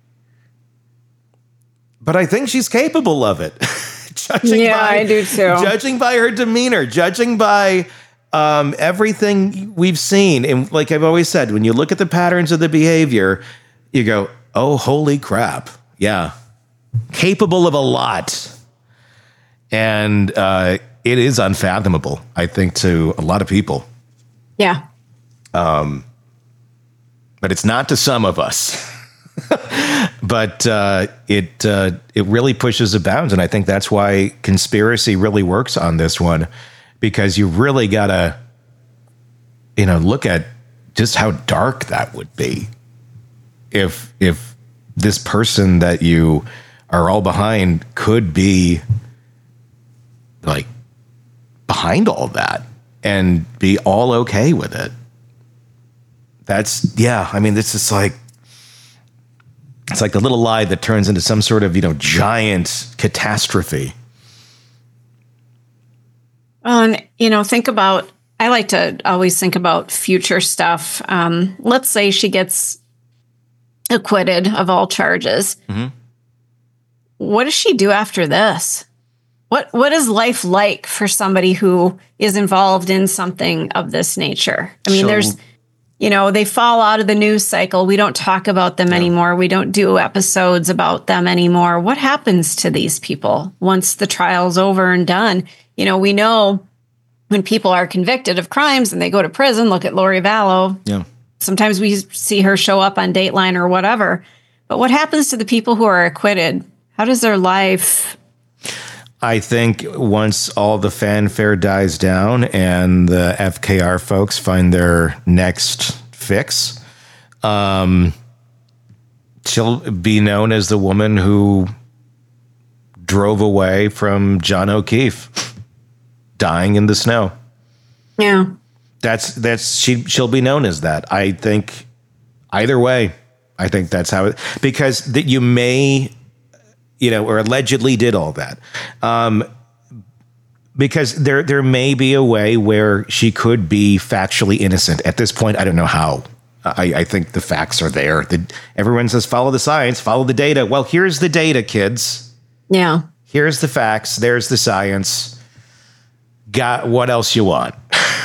But I think she's capable of it. I do too. Judging by her demeanor, judging by everything we've seen. And like I've always said, when you look at the patterns of the behavior, you go, oh, holy crap. Yeah. Capable of a lot. And it is unfathomable, I think, to a lot of people. Yeah. But it's not to some of us. But it really pushes the bounds. And I think that's why conspiracy really works on this one, because you really got to, look at just how dark that would be if this person that you are all behind could be like behind all that and be all okay with it. This is like, it's like the little lie that turns into some sort of, giant catastrophe. And, I like to always think about future stuff. Let's say she gets acquitted of all charges. Mm-hmm. What does she do after this? What is life like for somebody who is involved in something of this nature? I mean, there's, they fall out of the news cycle. We don't talk about them anymore. We don't do episodes about them anymore. What happens to these people once the trial's over and done? We know when people are convicted of crimes and they go to prison, look at Lori Vallow. Yeah. Sometimes we see her show up on Dateline or whatever. But what happens to the people who are acquitted? How does their life... I think once all the fanfare dies down and the FKR folks find their next fix, she'll be known as the woman who drove away from John O'Keefe, dying in the snow. Yeah. She'll be known as that. I think either way, I think that's how it, because that you may, or allegedly did all that. Because there may be a way where she could be factually innocent. At this point, I don't know how. I think the facts are there. Everyone says, follow the science, follow the data. Well, here's the data, kids. Yeah. Here's the facts. There's the science. Got what else you want?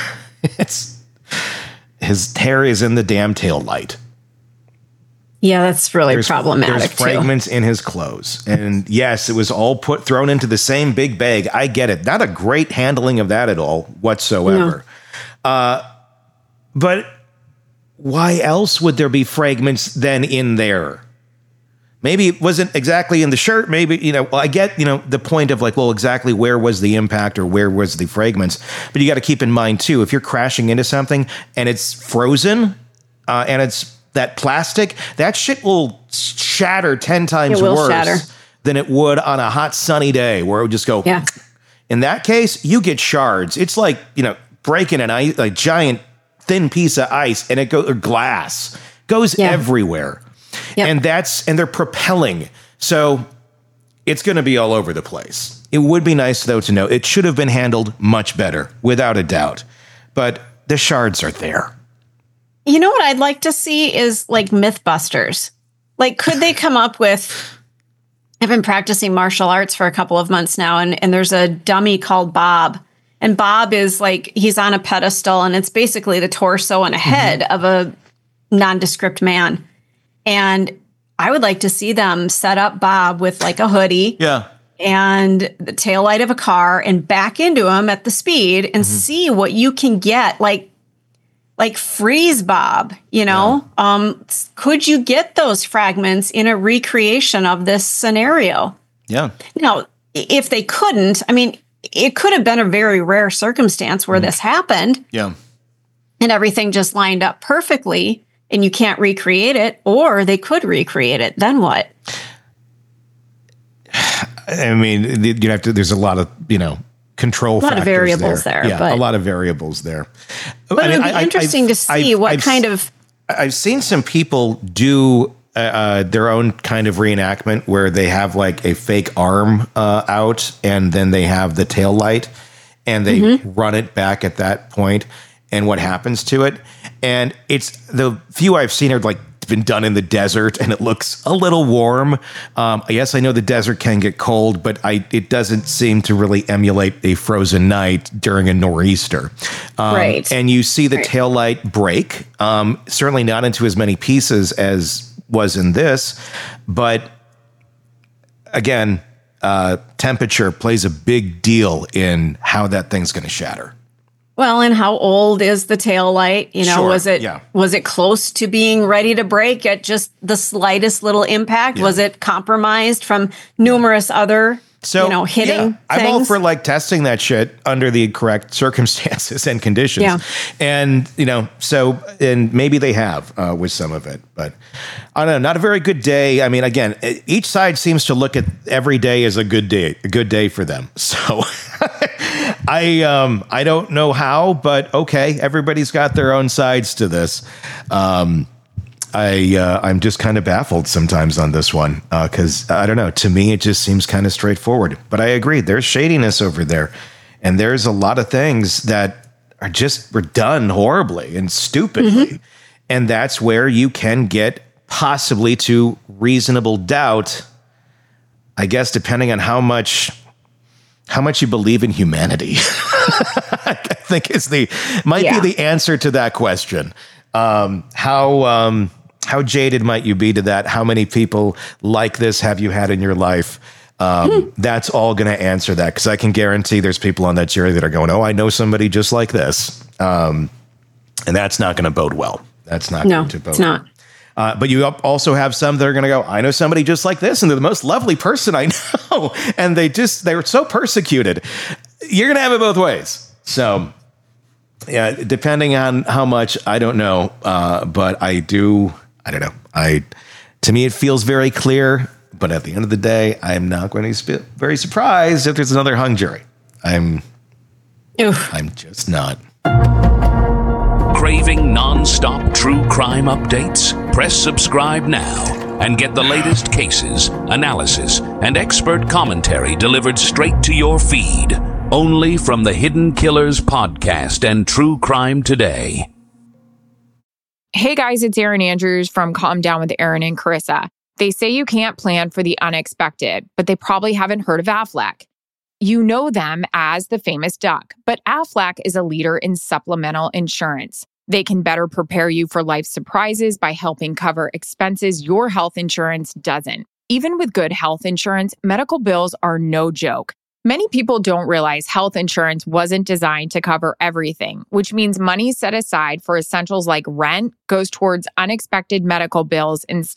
His hair is in the damn tail light. Yeah, that's really problematic. There's fragments in his clothes. And yes, it was all thrown into the same big bag. I get it. Not a great handling of that at all whatsoever. No. But why else would there be fragments then in there? Maybe it wasn't exactly in the shirt. Maybe, well, I get, the point of like, well, exactly where was the impact or where was the fragments? But you got to keep in mind, too, if you're crashing into something and it's frozen and it's that plastic, that shit will shatter 10 times worse than it would on a hot, sunny day where it would just go. Yeah. In that case, you get shards. It's like, breaking a giant thin piece of ice and it goes, or glass goes everywhere. Yep. And they're propelling. So it's going to be all over the place. It would be nice, though, to know it should have been handled much better, without a doubt. But the shards are there. You know what I'd like to see is like Mythbusters. Like, could they come up with, I've been practicing martial arts for a couple of months now, and there's a dummy called Bob. And Bob is like, he's on a pedestal, and it's basically the torso and a head of a nondescript man. And I would like to see them set up Bob with like a hoodie and the taillight of a car and back into him at the speed and see what you can get. Like freeze Bob, could you get those fragments in a recreation of this scenario? Yeah. Now, if they couldn't, I mean, it could have been a very rare circumstance where this happened. Yeah. And everything just lined up perfectly. And you can't recreate it, or they could recreate it. Then what? I mean, you have to. There's a lot of control. A lot of variables there. Yeah, but, a lot of variables there. But it would be interesting to see what kind of. I've seen some people do their own kind of reenactment where they have like a fake arm out, and then they have the tail light, and they run it back at that point. And what happens to it. And it's the few I've seen are like been done in the desert and it looks a little warm. Yes, I know the desert can get cold, but it doesn't seem to really emulate a frozen night during a nor'easter. Right. And you see the tail light break, certainly not into as many pieces as was in this. But again, temperature plays a big deal in how that thing's going to shatter. Well, and how old is the tail light? Sure, was it close to being ready to break at just the slightest little impact? Yeah. Was it compromised from numerous other, hitting things? I'm all for like testing that shit under the correct circumstances and conditions. Yeah. And, and maybe they have with some of it, but I don't know, not a very good day. I mean, again, each side seems to look at every day as a good day for them. So I don't know how, but okay, everybody's got their own sides to this. I'm just kind of baffled sometimes on this one because I don't know. To me, it just seems kind of straightforward. But I agree, there's shadiness over there, and there's a lot of things that were done horribly and stupidly, and that's where you can get possibly to reasonable doubt. I guess depending on how much you believe in humanity, I think might be the answer to that question. How jaded might you be to that? How many people like this have you had in your life? That's all going to answer that, because I can guarantee there's people on that jury that are going, oh, I know somebody just like this. And that's not going to bode well. That's not going to bode it's not. But you also have some that are going to go, I know somebody just like this, and they're the most lovely person I know. And they're so persecuted. You're going to have it both ways. So, yeah, depending on how much, I don't know. But I don't know. To me, it feels very clear. But at the end of the day, I'm not going to be very surprised if there's another hung jury. I'm just not. Craving non-stop true crime updates? Press subscribe now and get the latest cases, analysis, and expert commentary delivered straight to your feed. Only from the Hidden Killers podcast and True Crime Today. Hey guys, it's Erin Andrews from Calm Down with Erin and Carissa. They say you can't plan for the unexpected, but they probably haven't heard of Aflac. You know them as the famous duck, but Aflac is a leader in supplemental insurance. They can better prepare you for life's surprises by helping cover expenses your health insurance doesn't. Even with good health insurance, medical bills are no joke. Many people don't realize health insurance wasn't designed to cover everything, which means money set aside for essentials like rent goes towards unexpected medical bills instead.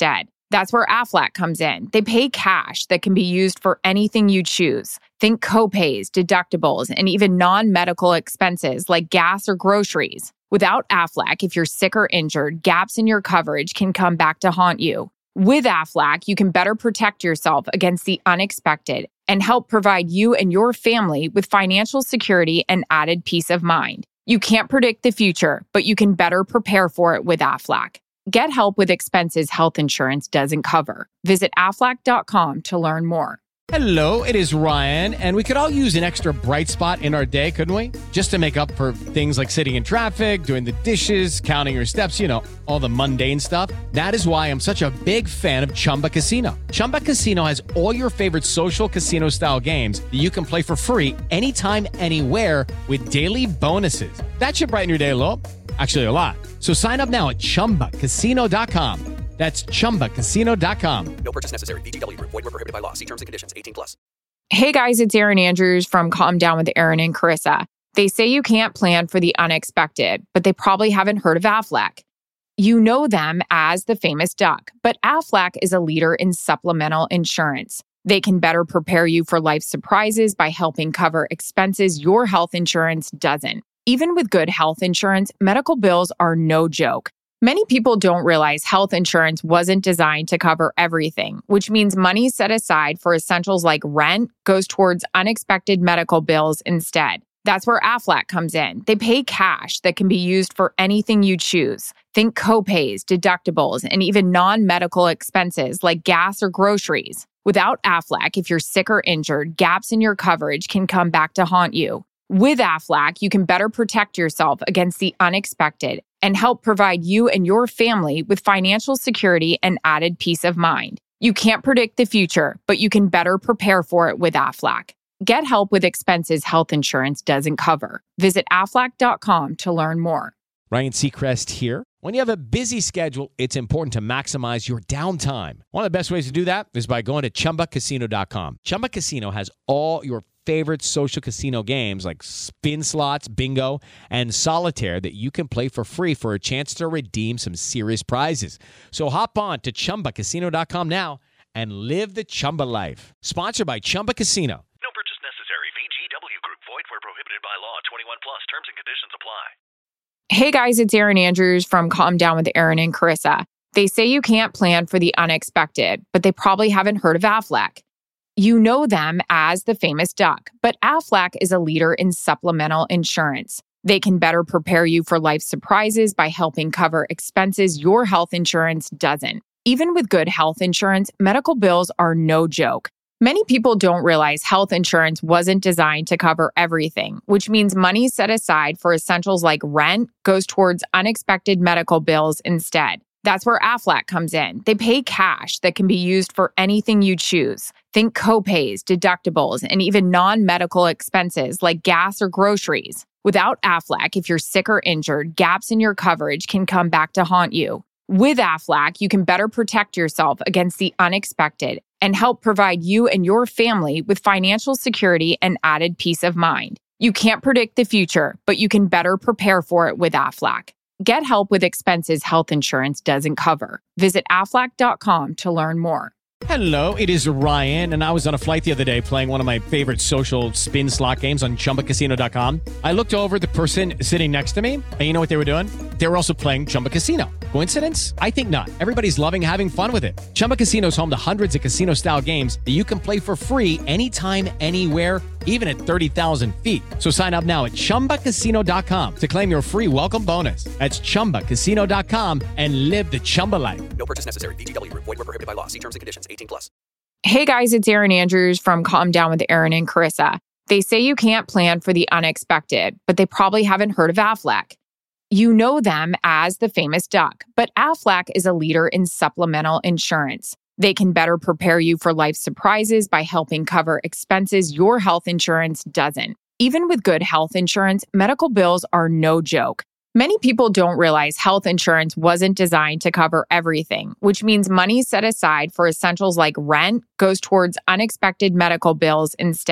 That's where Aflac comes in. They pay cash that can be used for anything you choose. Think copays, deductibles, and even non-medical expenses like gas or groceries. Without Aflac, if you're sick or injured, gaps in your coverage can come back to haunt you. With Aflac, you can better protect yourself against the unexpected and help provide you and your family with financial security and added peace of mind. You can't predict the future, but you can better prepare for it with Aflac. Get help with expenses health insurance doesn't cover. Visit Aflac.com to learn more. Hello, it is Ryan, and we could all use an extra bright spot in our day, couldn't we? Just to make up for things like sitting in traffic, doing the dishes, counting your steps, you know, all the mundane stuff. That is why I'm such a big fan of Chumba Casino. Chumba Casino has all your favorite social casino-style games that you can play for free anytime, anywhere with daily bonuses. That should brighten your day a little. Actually, a lot. So sign up now at ChumbaCasino.com. That's ChumbaCasino.com. No purchase necessary. VGW Group. Void where prohibited by law. See terms and conditions. 18+. Hey guys, it's Erin Andrews from Calm Down with Erin and Carissa. They say you can't plan for the unexpected, but they probably haven't heard of Aflac. You know them as the famous duck, but Aflac is a leader in supplemental insurance. They can better prepare you for life surprises by helping cover expenses your health insurance doesn't. Even with good health insurance, medical bills are no joke. Many people don't realize health insurance wasn't designed to cover everything, which means money set aside for essentials like rent goes towards unexpected medical bills instead. That's where Aflac comes in. They pay cash that can be used for anything you choose. Think copays, deductibles, and even non-medical expenses like gas or groceries. Without Aflac, if you're sick or injured, gaps in your coverage can come back to haunt you. With Aflac, you can better protect yourself against the unexpected and help provide you and your family with financial security and added peace of mind. You can't predict the future, but you can better prepare for it with Aflac. Get help with expenses health insurance doesn't cover. Visit Aflac.com to learn more. Ryan Seacrest here. When you have a busy schedule, it's important to maximize your downtime. One of the best ways to do that is by going to ChumbaCasino.com. Chumba Casino has all your favorite social casino games like spin slots, bingo, and solitaire that you can play for free for a chance to redeem some serious prizes. So hop on to ChumbaCasino.com now and live the Chumba life. Sponsored by Chumba Casino. No purchase necessary. VGW Group. Void where prohibited by law. 21+. Terms and conditions apply. Hey guys, it's Erin Andrews from Calm Down with Erin and Carissa. They say you can't plan for the unexpected, but they probably haven't heard of Aflac. You know them as the famous duck, but Aflac is a leader in supplemental insurance. They can better prepare you for life surprises by helping cover expenses your health insurance doesn't. Even with good health insurance, medical bills are no joke. Many people don't realize health insurance wasn't designed to cover everything, which means money set aside for essentials like rent goes towards unexpected medical bills instead. That's where Aflac comes in. They pay cash that can be used for anything you choose. Think copays, deductibles, and even non-medical expenses like gas or groceries. Without Aflac, if you're sick or injured, gaps in your coverage can come back to haunt you. With Aflac, you can better protect yourself against the unexpected and help provide you and your family with financial security and added peace of mind. You can't predict the future, but you can better prepare for it with Aflac. Get help with expenses health insurance doesn't cover. Visit Aflac.com to learn more. Hello, it is Ryan, and I was on a flight the other day playing one of my favorite social spin slot games on ChumbaCasino.com. I looked over at the person sitting next to me, and you know what they were doing? They were also playing Chumba Casino. Coincidence? I think not. Everybody's loving having fun with it. Chumba Casino is home to hundreds of casino-style games that you can play for free anytime, anywhere, even at 30,000 feet. So sign up now at ChumbaCasino.com to claim your free welcome bonus. That's ChumbaCasino.com and live the Chumba life. No purchase necessary. VGW Group. Void where prohibited by law. See terms and conditions. 18+. Hey guys, it's Erin Andrews from Calm Down with Erin and Carissa. They say you can't plan for the unexpected, but they probably haven't heard of Aflac. You know them as the famous duck, but Aflac is a leader in supplemental insurance. They can better prepare you for life surprises by helping cover expenses your health insurance doesn't. Even with good health insurance, medical bills are no joke. Many people don't realize health insurance wasn't designed to cover everything, which means money set aside for essentials like rent goes towards unexpected medical bills instead.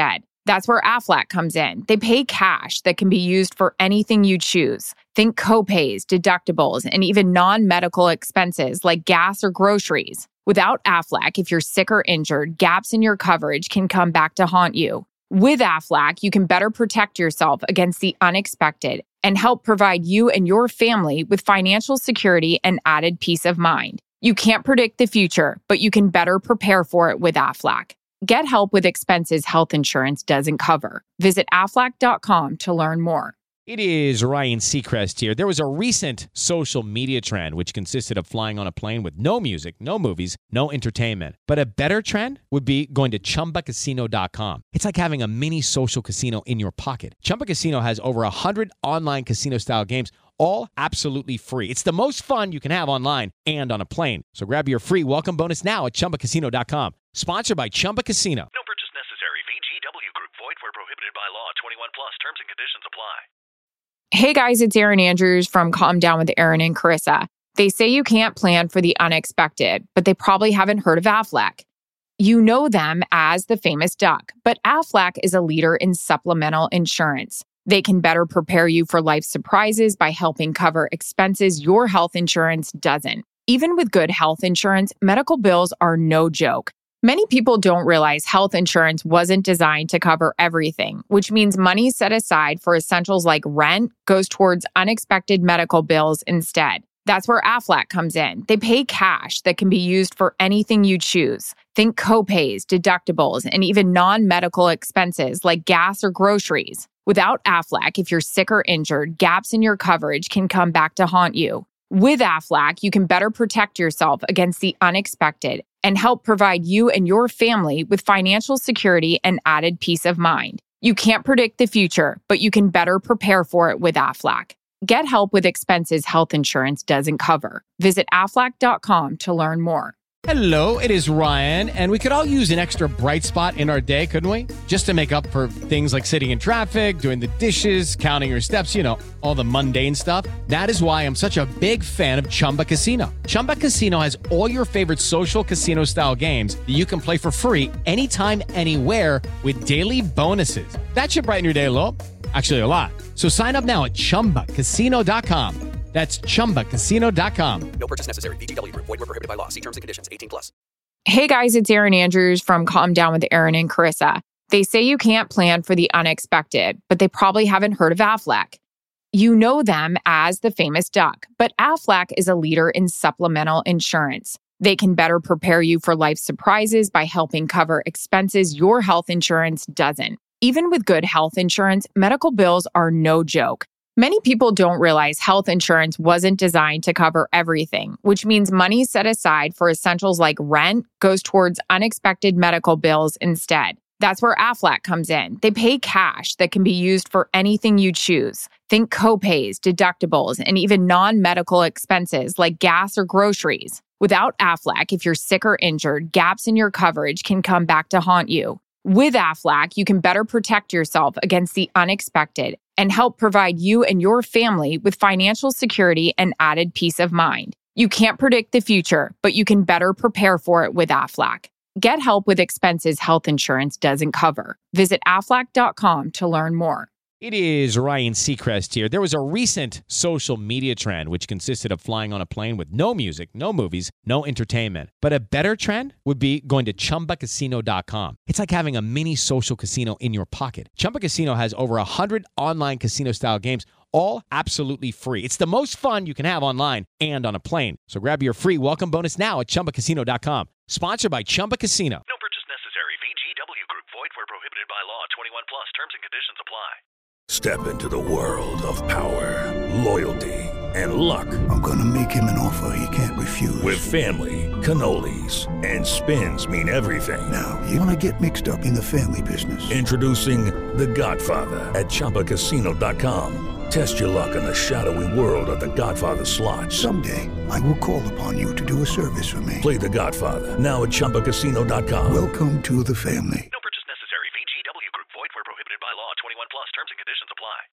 That's where Aflac comes in. They pay cash that can be used for anything you choose. Think copays, deductibles, and even non-medical expenses like gas or groceries. Without Aflac, if you're sick or injured, gaps in your coverage can come back to haunt you. With Aflac, you can better protect yourself against the unexpected and help provide you and your family with financial security and added peace of mind. You can't predict the future, but you can better prepare for it with Aflac. Get help with expenses health insurance doesn't cover. Visit Aflac.com to learn more. It is Ryan Seacrest here. There was a recent social media trend which consisted of flying on a plane with no music, no movies, no entertainment. But a better trend would be going to ChumbaCasino.com. It's like having a mini social casino in your pocket. Chumba Casino has over 100 online casino-style games, all absolutely free. It's the most fun you can have online and on a plane. So grab your free welcome bonus now at ChumbaCasino.com. Sponsored by Chumba Casino. No purchase necessary. VGW Group. Void where prohibited by law. 21 plus. Terms and conditions apply. Hey guys, it's Erin Andrews from Calm Down with Erin and Carissa. They say you can't plan for the unexpected, but they probably haven't heard of Aflac. You know them as the famous duck, but Aflac is a leader in supplemental insurance. They can better prepare you for life surprises by helping cover expenses your health insurance doesn't. Even with good health insurance, medical bills are no joke. Many people don't realize health insurance wasn't designed to cover everything, which means money set aside for essentials like rent goes towards unexpected medical bills instead. That's where Aflac comes in. They pay cash that can be used for anything you choose. Think copays, deductibles, and even non-medical expenses like gas or groceries. Without Aflac, if you're sick or injured, gaps in your coverage can come back to haunt you. With Aflac, you can better protect yourself against the unexpected and help provide you and your family with financial security and added peace of mind. You can't predict the future, but you can better prepare for it with Aflac. Get help with expenses health insurance doesn't cover. Visit Aflac.com to learn more. Hello, it is Ryan, and we could all use an extra bright spot in our day, couldn't we? Just to make up for things like sitting in traffic, doing the dishes, counting your steps, all the mundane stuff. That is why I'm such a big fan of Chumba Casino. Chumba Casino has all your favorite social casino-style games that you can play for free anytime, anywhere with daily bonuses. That should brighten your day a little. Actually, a lot. So sign up now at ChumbaCasino.com. That's ChumbaCasino.com. No purchase necessary. VGW Group. Void where prohibited by law. See terms and conditions. 18 plus. Hey guys, it's Erin Andrews from Calm Down with Erin and Carissa. They say you can't plan for the unexpected, but they probably haven't heard of Aflac. You know them as the famous duck, but Aflac is a leader in supplemental insurance. They can better prepare you for life surprises by helping cover expenses your health insurance doesn't. Even with good health insurance, medical bills are no joke. Many people don't realize health insurance wasn't designed to cover everything, which means money set aside for essentials like rent goes towards unexpected medical bills instead. That's where Aflac comes in. They pay cash that can be used for anything you choose. Think copays, deductibles, and even non-medical expenses like gas or groceries. Without Aflac, if you're sick or injured, gaps in your coverage can come back to haunt you. With Aflac, you can better protect yourself against the unexpected and help provide you and your family with financial security and added peace of mind. You can't predict the future, but you can better prepare for it with Aflac. Get help with expenses health insurance doesn't cover. Visit Aflac.com to learn more. It is Ryan Seacrest here. There was a recent social media trend which consisted of flying on a plane with no music, no movies, no entertainment. But a better trend would be going to ChumbaCasino.com. It's like having a mini social casino in your pocket. Chumba Casino has over 100 online casino-style games, all absolutely free. It's the most fun you can have online and on a plane. So grab your free welcome bonus now at ChumbaCasino.com. Sponsored by Chumba Casino. No purchase necessary. VGW Group. Void where prohibited by law. 21 plus. Terms and conditions apply. Step into the world of power, loyalty, and luck. I'm gonna make him an offer he can't refuse. With family, cannolis, and spins mean everything. Now, you wanna get mixed up in the family business. Introducing The Godfather at ChumbaCasino.com. Test your luck in the shadowy world of The Godfather slot. Someday, I will call upon you to do a service for me. Play The Godfather now at ChumbaCasino.com. Welcome to the family.